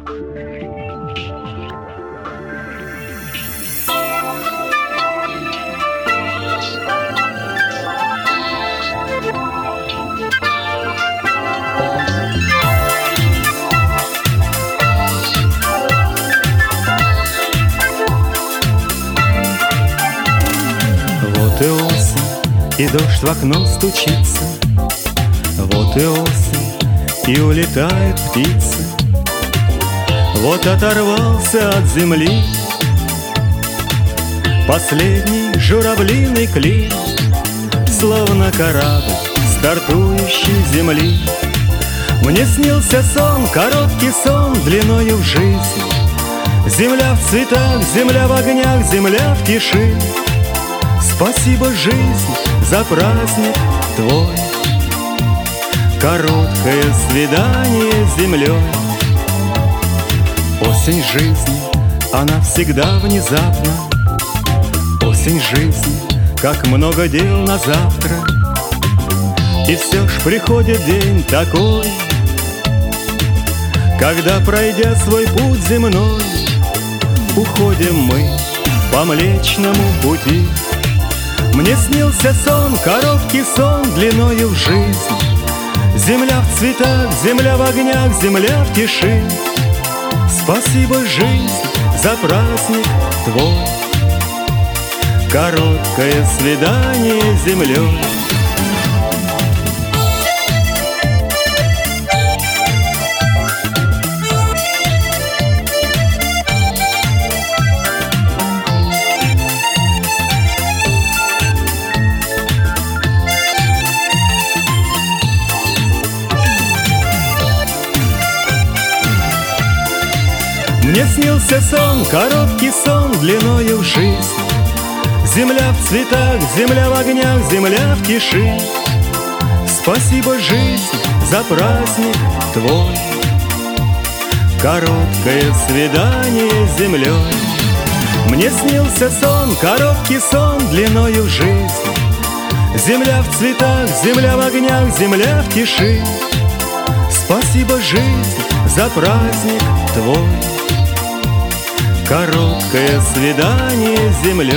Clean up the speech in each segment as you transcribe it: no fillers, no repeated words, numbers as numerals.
Вот и осень, и дождь в окно стучится. Вот и осень, и улетает птица. Вот оторвался от земли последний журавлиный клин, словно корабль стартующий с земли. Мне снился сон, короткий сон длиною в жизнь. Земля в цветах, земля в огнях, земля в тиши. Спасибо, жизнь, за праздник твой. Короткое свидание с землей. Осень жизни, она всегда внезапна. Осень жизни, как много дел на завтра. И все ж приходит день такой, когда, пройдя свой путь земной, уходим мы по Млечному пути. Мне снился сон, короткий сон длиною в жизнь. Земля в цветах, земля в огнях, земля в тиши. Спасибо, жизнь, за праздник твой. Короткое свидание с землей. Мне снился сон, короткий сон длиною в жизнь. Земля в цветах, земля в огнях, земля в тиши. Спасибо, жизнь, за праздник твой. Короткое свидание с землей. Мне снился сон, короткий сон длиною в жизнь. Земля в цветах, земля в огнях, земля в тиши. Спасибо, жизнь, за праздник твой. Короткое свидание с землей.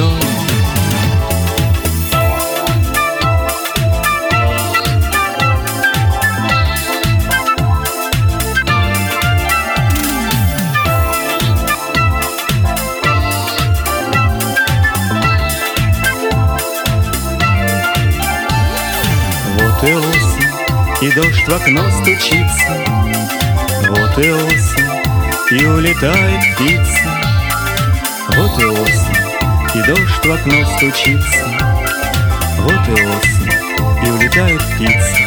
Вот и осень, и дождь в окно стучится. Вот и осень, и улетает птица. Вот и осень, и дождь в окно стучится. Вот и осень, и улетает птица.